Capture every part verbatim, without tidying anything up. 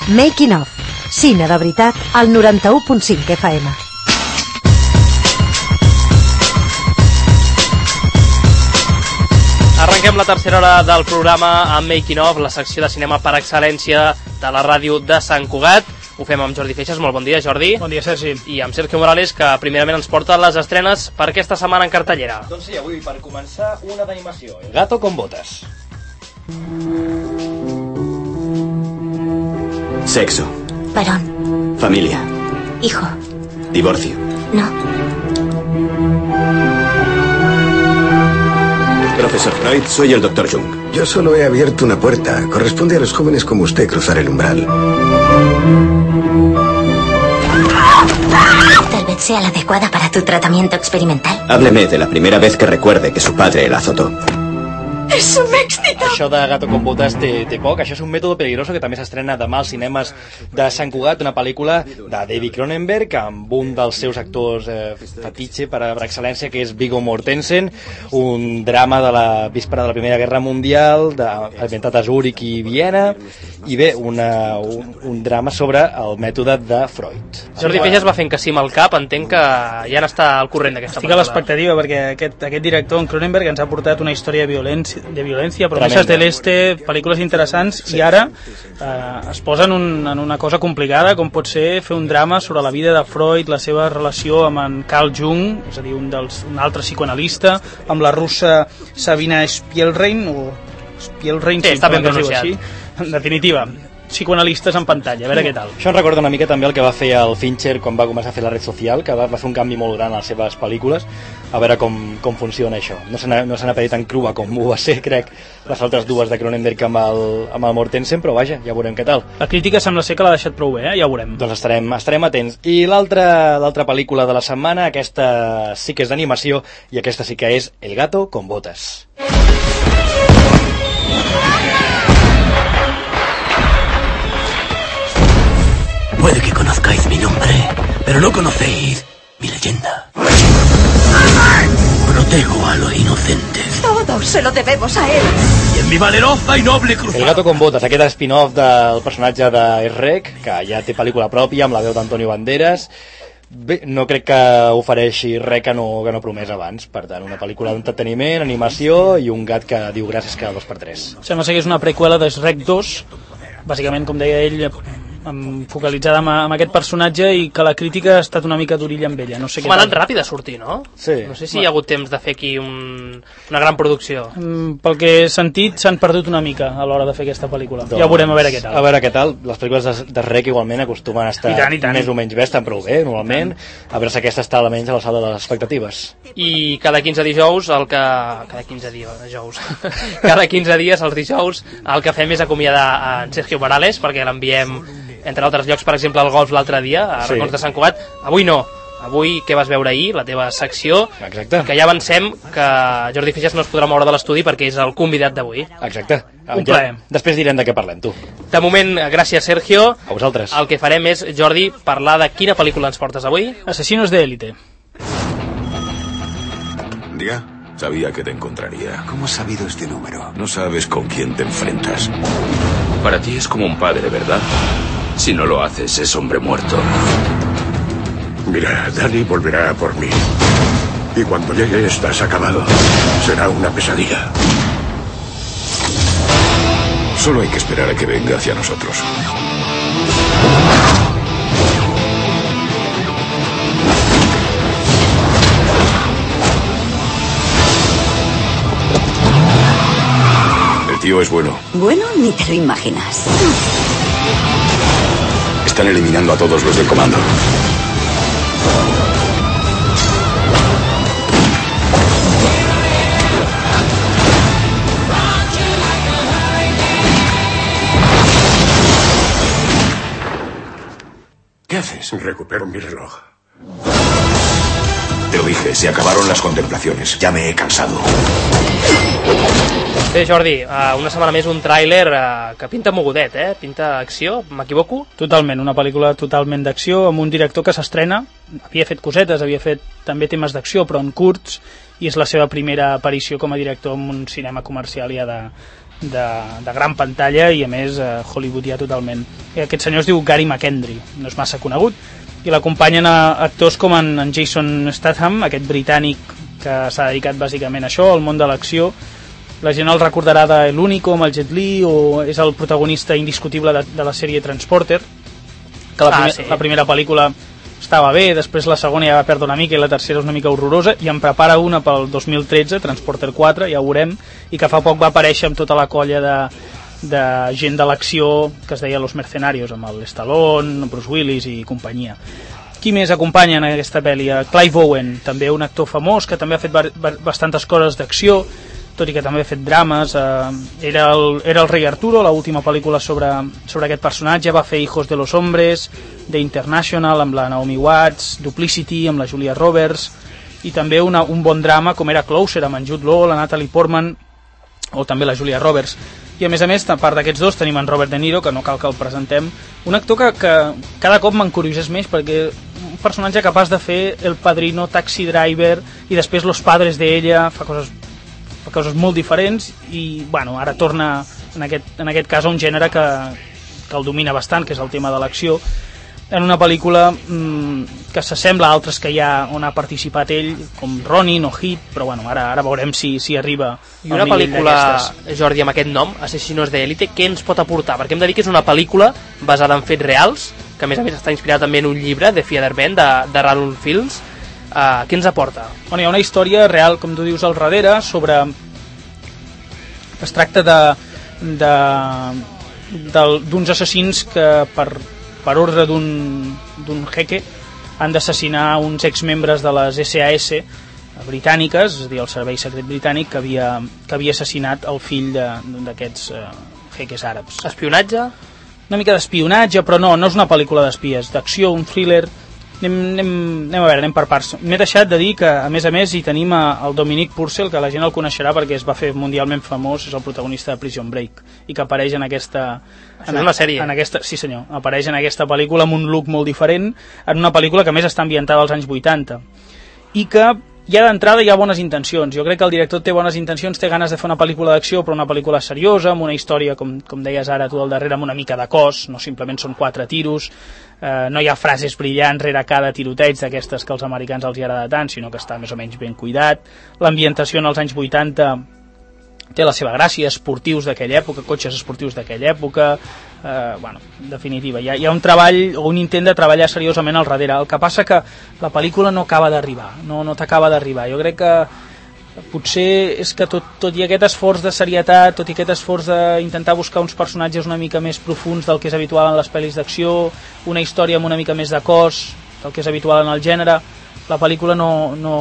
Making of. Cine de veritat al noranta-u punt cinc F M. Arrenquem la tercera hora del programa amb Making of, la secció de cinema per excel·lència de la ràdio de Sant Cugat. Ho fem amb Jordi Feixas. Molt bon dia, Jordi. Bon dia, Sergi. I amb Sergio Morales, que primerament ens porta les estrenes per aquesta setmana en cartellera. Doncs sí, avui per començar una d'animació, El gato con botas. Sexo. Varón. Familia. Hijo. Divorcio. No. Profesor Freud, soy el doctor Jung. Yo solo he abierto una puerta. Corresponde a los jóvenes como usted cruzar el umbral. Tal vez sea la adecuada para tu tratamiento experimental. Hábleme de la primera vez que recuerde que su padre la azotó. Eso me excita. Això de Gato con botas té, té poc. Això és un mètode peligroso que també s'estrena demà als cinemes de Sant Cugat, una pel·lícula de David Cronenberg amb un dels seus actors eh, fetitxe per, per excel·lència, que és Viggo Mortensen, un drama de la víspera de la Primera Guerra Mundial de, ambientat a Zúrich i Viena, i bé, una, un, un drama sobre el mètode de Freud. Jordi Feixas va fent que sí amb el cap. Entenc que ja n'està al corrent d'aquesta Estic a l'expectativa perquè aquest, aquest director, en Cronenberg, ens ha portat una història de violència, de violència, promesses de l'Este, pel·lícules interessants, sí. I ara eh, es posen un, en una cosa complicada, com pot ser fer un drama sobre la vida de Freud, la seva relació amb en Carl Jung, és a dir, un, dels, un altre psicoanalista, amb la russa Sabina Spielrein, o Spielrein, sí, si està ben pronunciat. així. En definitiva, psicoanalistes en pantalla, a veure què tal. Això em recorda una mica també el que va fer el Fincher quan va començar a fer La red social, que va, va fer un canvi molt gran a les seves pel·lícules, a veure com, com funciona això. No se n'ha no se n'ha pedit tan crua com ho va ser, crec, les altres dues de Cronenberg amb el, amb el Mortensen, però vaja, ja veurem què tal. La crítica sembla ser que l'ha deixat prou bé, eh? Ja ho veurem. Doncs estarem, estarem atents. I l'altra l'altra pel·lícula de la setmana, aquesta sí que és d'animació, i aquesta sí que és El gato con botas. Puede que conozcáis mi nombre, pero no conocéis mi leyenda. Protejo a los inocentes. Todos se lo debemos a él. Y en mi valerosa y noble cruzada. El gato con botas, aquest spin-off del personatge de Shrek, que ja té pel·lícula pròpia amb la veu d'Antonio Banderas. Bé, no crec que ofereixi res que no, que no promès abans. Per tant, una pel·lícula d'entreteniment, animació i un gat que diu gràcies cada dos per tres. Sembla ser que és una preqüela de Shrek dos, bàsicament, com deia ell, amb, focalitzada amb, amb aquest personatge, i que la crítica ha estat una mica d'orilla amb ella. No sé M'ha anat ràpid a sortir, no? Sí. No sé si hi ha hagut temps de fer aquí un, una gran producció. Mm, pel que he sentit, s'han perdut una mica a l'hora de fer aquesta pel·lícula. Doncs, ja ho veurem a veure què tal. A veure què tal. Les pel·lícules de, de Rec igualment acostumen a estar I tant, i tant. més o menys bé, estan prou bé, normalment. A veure si aquesta està almenys a l'alçada de les expectatives. I cada quinze dijous, el que... Cada quinze dies, dijous. cada quinze dies, els dijous, el que fem és acomiadar a en Sergio Morales, perquè l'enviem, entre altres llocs, per exemple, al golf l'altre dia, a Sí. Racons de Sant Cugat. Avui no. Avui, què vas veure ahir? La teva secció. Exacte. Que ja avancem que Jordi Feixas no es podrà moure de l'estudi perquè és el convidat d'avui. Exacte. Un Ja, plaer. després direm de què parlem, tu. De moment, gràcies, Sergio. A vosaltres. El que farem és, Jordi, parlar de quina pel·lícula ens portes avui. Asesinos de élite. Diga. Sabía que te encontraría. ¿Cómo has sabido este número? No sabes con quién te enfrentas. Para ti es como un padre, ¿verdad? Si no lo haces, es hombre muerto. Mira, Dani volverá por mí. Y cuando llegue estás acabado. Será una pesadilla. Solo hay que esperar a que venga hacia nosotros. El tío es bueno. Bueno, ni te lo imaginas. Están eliminando a todos los del comando. ¿Qué haces? Recupero mi reloj. Te lo dije, se acabaron las contemplaciones. Ya me he cansado. Bé, Jordi, uh, una setmana més un tràiler uh, que pinta mogudet, eh? Pinta acció, m'equivoco? Totalment, una pel·lícula totalment d'acció, amb un director que s'estrena. Havia fet cosetes, havia fet també temes d'acció, però en curts, i és la seva primera aparició com a director en un cinema comercial ja de, de, de gran pantalla i a més eh, hollywoodià totalment. I aquest senyor es diu Gary McKendry, no és massa conegut, i l'acompanyen a actors com en, en Jason Statham, aquest britànic que s'ha dedicat bàsicament a això, al món de l'acció. La gent el recordarà de El Único amb el Jet Li, o és el protagonista indiscutible de, de la sèrie Transporter, que la, primer, ah, sí. la primera pel·lícula estava bé, després la segona ja va perdre una mica i la tercera és una mica horrorosa, i en prepara una pel dos mil tretze, Transporter quatre, ja ho veurem, i que fa poc va aparèixer amb tota la colla de, de gent de l'acció que es deia Los Mercenarios, amb el Stallone, Bruce Willis i companyia. Qui més acompanya en aquesta pel·li? Clive Owen, també un actor famós que també ha fet bastantes coses d'acció, tot i que també ha fet drames. Eh, era, el, era el Rei Arturo, l'última pel·lícula sobre, sobre aquest personatge. Va fer Hijos de los Hombres, The International amb la Naomi Watts, Duplicity amb la Julia Roberts, i també una, un bon drama com era Closer amb en Jude Law, la Natalie Portman o també la Julia Roberts. I a més a més, a part d'aquests dos, tenim en Robert De Niro, que no cal que el presentem, un actor que, que cada cop m'encuriosés més, perquè un personatge capaç de fer El Padrino, Taxi Driver i després Los Padres de Ella, fa coses fa coses molt diferents i bueno, ara torna en aquest, en aquest cas a un gènere que, que el domina bastant, que és el tema de l'acció, en una pel·lícula mmm, que s'assembla a altres que hi ha on ha participat ell, com Ronin o Hit, però bueno, ara, ara veurem si, si arriba i una pel·lícula, Jordi, amb aquest nom, Asesinos de Élite, què ens pot aportar? Perquè hem de dir que és una pel·lícula basada en fets reals, que a més a més està inspirat també en un llibre de Fiederman, de, de Ranulph Fields. Uh, què ens aporta? Bueno, hi ha una història real, com tu dius, al darrere, sobre... es tracta de, de, d'uns assassins que per, per ordre d'un, d'un jeque han d'assassinar uns exmembres de les S A S britàniques, és a dir, el servei secret britànic, que havia, que havia assassinat el fill de, d'aquests uh, jeques àrabs. Espionatge? Una mica d'espionatge, però no, no és una pel·lícula d'espies, d'acció, un thriller. Anem, anem, anem a veure, anem per parts. M'he deixat de dir que, a més a més, hi tenim el Dominic Purcell, que la gent el coneixerà perquè es va fer mundialment famós, és el protagonista de Prison Break, i que apareix en aquesta... Això en, és una sèrie? En aquesta, sí senyor, apareix en aquesta pel·lícula amb un look molt diferent, en una pel·lícula que més està ambientada als anys vuitanta, i que ja d'entrada hi ha bones intencions. Jo crec que el director té bones intencions, té ganes de fer una pel·lícula d'acció, però una pel·lícula seriosa, amb una història, com, com deies ara tu al darrere, amb una mica de cos, no simplement són quatre tiros, eh, no hi ha frases brillants rere cada tiroteig d'aquestes que als americans els hi agrada tant, sinó que està més o menys ben cuidat. L'ambientació en els anys vuitanta té la seva gràcia, esportius d'aquella època, cotxes esportius d'aquella època, eh, bueno, en definitiva, hi ha, hi ha un treball o un intent de treballar seriosament al darrere. El que passa que la pel·lícula no acaba d'arribar, no, no t'acaba d'arribar. Jo crec que potser és que tot, tot i aquest esforç de serietat, tot i aquest esforç d'intentar buscar uns personatges una mica més profuns del que és habitual en les pel·lis d'acció, una història amb una mica més de cos del que és habitual en el gènere, la pel·lícula no... no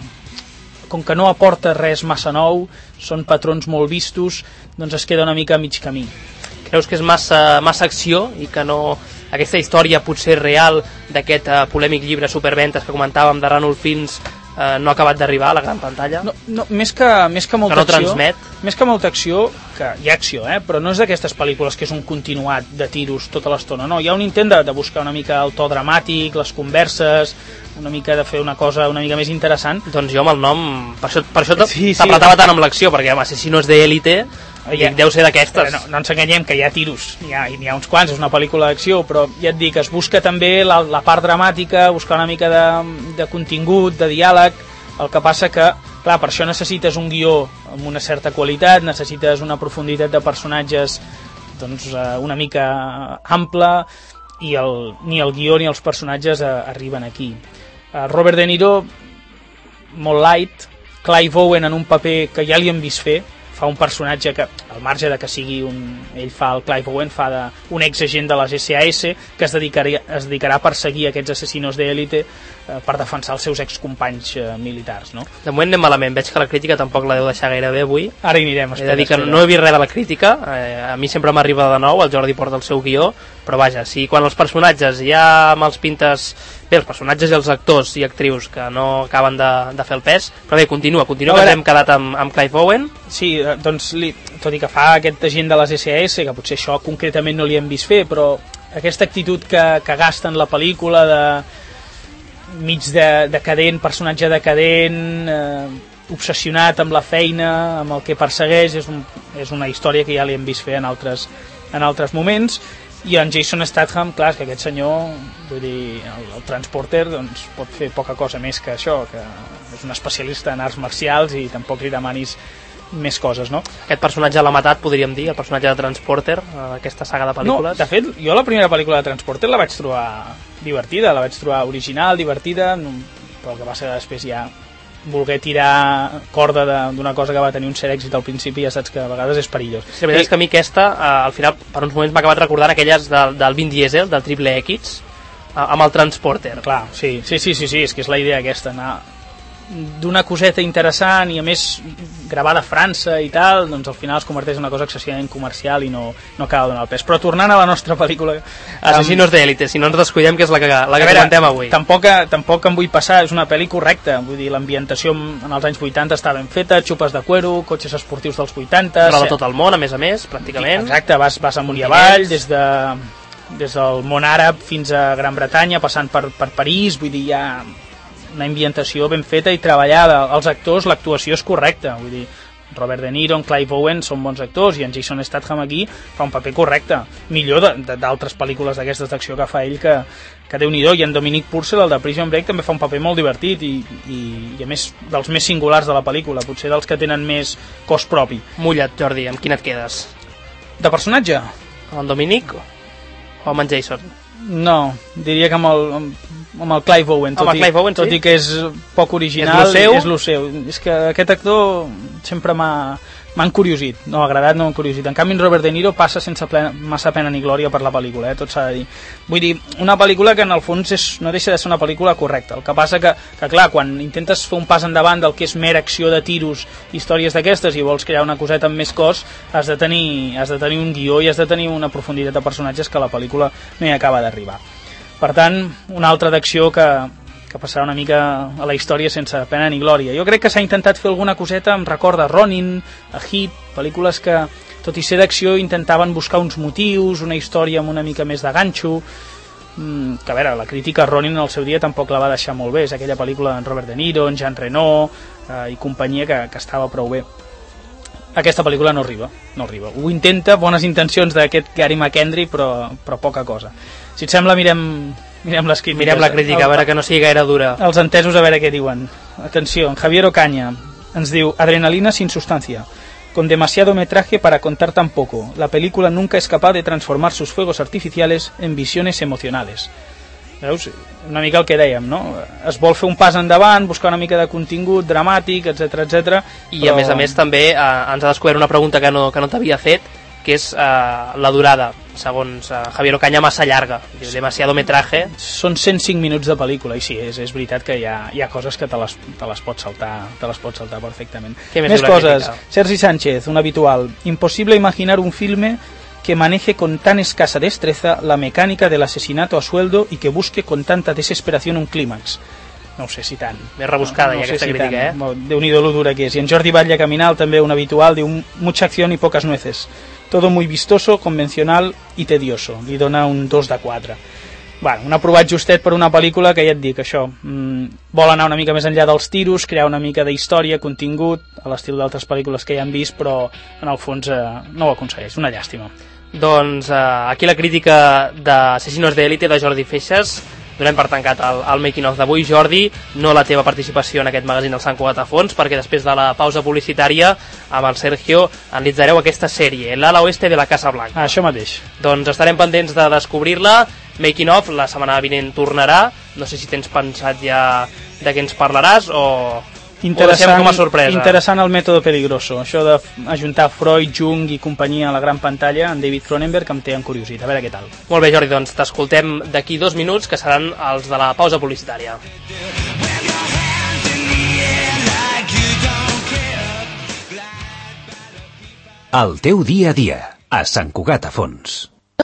com que no aporta res massa nou, són patrons molt vistos, doncs es queda una mica a mig camí. Creus que és massa, massa acció i que no... aquesta història potser real d'aquest uh, polèmic llibre Superventes que comentàvem de Ranulph Fields uh, no ha acabat d'arribar a la gran pantalla? No, no, més, que, més que molta que no acció, transmet? Més que molta acció, que hi ha acció, eh? Però no és d'aquestes pel·lícules que és un continuat de tiros tota l'estona, no, hi ha un intent de, de buscar una mica el to dramàtic, les converses, una mica de fer una cosa una mica més interessant. Doncs jo amb el nom, per això, per això sí, t'apretava sí, tant amb l'acció, perquè Asesinos de Élite ja, deu ser d'aquestes. No, no ens enganyem que hi ha tiros, n'hi ha, n'hi ha uns quants, és una pel·lícula d'acció, però ja et dic, es busca també la, la part dramàtica, buscar una mica de, de contingut, de diàleg. El que passa que, clar, per això necessites un guió amb una certa qualitat, necessites una profunditat de personatges doncs, una mica ampla, i el, ni el guió ni els personatges a, arriben aquí. Uh, Robert De Niro, molt light, Clive Owen en un paper que ja li hem vist fer, fa un personatge que, al marge de que sigui un... ell fa, el Clive Owen fa de, un exagent de les S A S que es dedicarà, es dedicarà a perseguir aquests assassinos d'élite eh, per defensar els seus excompanys eh, militars, no? De moment anem malament, veig que la crítica tampoc la deu deixar gaire bé avui. Ara hi anirem. He de dir que no he vist res de la crítica, eh, a mi sempre m'arriba de nou, el Jordi porta el seu guió, però vaja, si quan els personatges ja me'ls pintes bé, els personatges i els actors i actrius que no acaben de, de fer el pes, però bé, continua, continua, que ens hem quedat amb, amb Clive Owen. Sí, doncs, li, tot i que fa aquest agent de les S A S, que potser això concretament no li hem vist fer, però aquesta actitud que, que gasta en la pel·lícula de mig de, decadent, personatge decadent, eh, obsessionat amb la feina, amb el que persegueix, és, un, és una història que ja li hem vist fer en altres, en altres moments. I en Jason Statham, clar, que aquest senyor, vull dir, el, el Transporter, doncs, pot fer poca cosa més que això, que és un especialista en arts marcials i tampoc li demanis més coses, no? Aquest personatge l'ha matat, podríem dir, el personatge de Transporter, aquesta saga de pel·lícules. No, de fet, jo la primera pel·lícula de Transporter la vaig trobar divertida, la vaig trobar original, divertida, però el que passa que després ja voler tirar corda d'una cosa que va tenir un cert èxit al principi, ja saps que a vegades és perillós. Sí, la veritat I... és que a mi aquesta, eh, al final, per uns moments m'ha acabat recordant aquelles del, del Vin Diesel, del Triple X, eh, amb el Transporter. Clar, sí, sí, sí, sí, sí, és que és la idea aquesta, anar d'una coseta interessant i a més gravada a França i tal, doncs al final es converteix en una cosa excessivament comercial i no, no acaba de donar el pes. Però tornant a la nostra pel·lícula, Assassinos um, d'Élite, si no ens descuidem, que és la que, la que veure, comentem avui. Tampoc, tampoc em vull passar, és una pel·li correcta, vull dir, l'ambientació en els anys vuitanta està ben feta, xupes de cuero, cotxes esportius dels vuitanta... Roda tot el món, a més a més, pràcticament. Exacte, vas, vas amunt i avall, des de des del món àrab fins a Gran Bretanya, passant per, per París, vull dir, hi ha una ambientació ben feta i treballada. Els actors, l'actuació és correcta, vull dir, Robert De Niro, en Clive Owen són bons actors i en Jason Statham aquí fa un paper correcte, millor d'altres pel·lícules d'aquestes d'acció que fa ell que, que Déu-n'hi-do, i en Dominic Purcell, el de Prison Break, també fa un paper molt divertit i, i, i a més dels més singulars de la pel·lícula, potser dels que tenen més cos propi. Mulla't, Jordi, amb quin et quedes? De personatge? Amb en Dominic o amb en Jason? No, diria que amb el, amb, amb el Clive Owen, tot, amb i, Clive Owen, tot sí? i que és poc original, és lo seu. És lo seu. És que aquest actor sempre m'ha m'ha encuriosit, no ha agradat, no m'ha encuriosit. En canvi, en Robert De Niro passa sense plena, massa pena ni glòria per la pel·lícula, eh? Tot s'ha de dir. Vull dir, una pel·lícula que en el fons és, no deixa de ser una pel·lícula correcta. El que passa que, que, clar, quan intentes fer un pas endavant del que és mera acció de tiros, històries d'aquestes, i vols crear una coseta amb més cos, has de tenir, has de tenir un guió i has de tenir una profunditat de personatges que la pel·lícula no hi acaba d'arribar. Per tant, una altra d'acció que, que passarà una mica a la història sense pena ni glòria. Jo crec que s'ha intentat fer alguna coseta, em recorda Ronin, a Hit, pel·lícules que, tot i ser d'acció, intentaven buscar uns motius, una història amb una mica més de ganxo, mm, que a veure, la crítica a Ronin al seu dia tampoc la va deixar molt bé, és aquella pel·lícula d'en Robert De Niro, en Jean Reno eh, i companyia que, que estava prou bé. Aquesta pel·lícula no arriba, no arriba. Ho intenta, bones intencions d'aquest Gary McHenry, però, però poca cosa. Si et sembla, mirem, mirem les crítiques. Mirem la crítica, a veure que no sigui gaire dura. Els entesos, a veure què diuen. Atenció, en Javier Ocaña ens diu: adrenalina sin sustancia, con demasiado metraje para contar tan poco. La película nunca es capaz de transformar sus fuegos artificiales en visiones emocionales. Veus? Una mica el que dèiem, no? Es vol fer un pas endavant, buscar una mica de contingut dramàtic, etcètera, etcètera. I però... a més a més també eh, ens ha descobert una pregunta que no, que no t'havia fet, que és eh, la durada, segons eh, Javier Ocaña, massa llarga, demasiado metraje. Són cent cinc minuts de pel·lícula, i sí, és, és veritat que hi ha, hi ha coses que te les, te les pots saltar, te les pots saltar perfectament. Més, més coses. Sergi Sánchez, un habitual. Imposible imaginar un filme que maneje con tan escasa destreza la mecánica del asesinato a sueldo y que busque con tanta desesperación un clímax. No ho sé si tant. Més rebuscada, no, no ja aquesta si crítica, tant. eh? Déu-n'hi-do lo dura que és. I en Jordi Batlle Caminal, també un habitual, diu: mucha acción y pocas nueces. Todo muy vistoso, convencional y tedioso. Li dona un dos de quatre. Bueno, un aprovat justet per una pel·lícula que ja et dic, això, mmm, vol anar una mica més enllà dels tiros, crear una mica d'història, contingut, a l'estil d'altres pel·lícules que ja hem vist, però en el fons eh, no ho aconsegueix, una llàstima. Doncs eh, aquí la crítica d'Assassinos d'Élite de Jordi Feixas. Donem per tancat el, el making of d'avui. Jordi, no la teva participació en aquest magazín del Sant Cugat a fons, perquè després de la pausa publicitària amb el Sergio analitzareu aquesta sèrie, l'ala oeste de la Casa Blanca. Ah, això mateix. Doncs estarem pendents de descobrir-la. Making of la setmana vinent tornarà. No sé si tens pensat ja de què ens parlaràs o... Interessant, com a sorpresa. Interessant el mètode peligroso, això d'ajuntar Freud, Jung i companyia a la gran pantalla, en David Cronenberg, que em té encuriosit, a veure què tal. Molt bé, Jordi, doncs t'escoltem d'aquí dos minuts, que seran els de la pausa publicitària. El teu dia a dia, a Sant Cugat a Fons.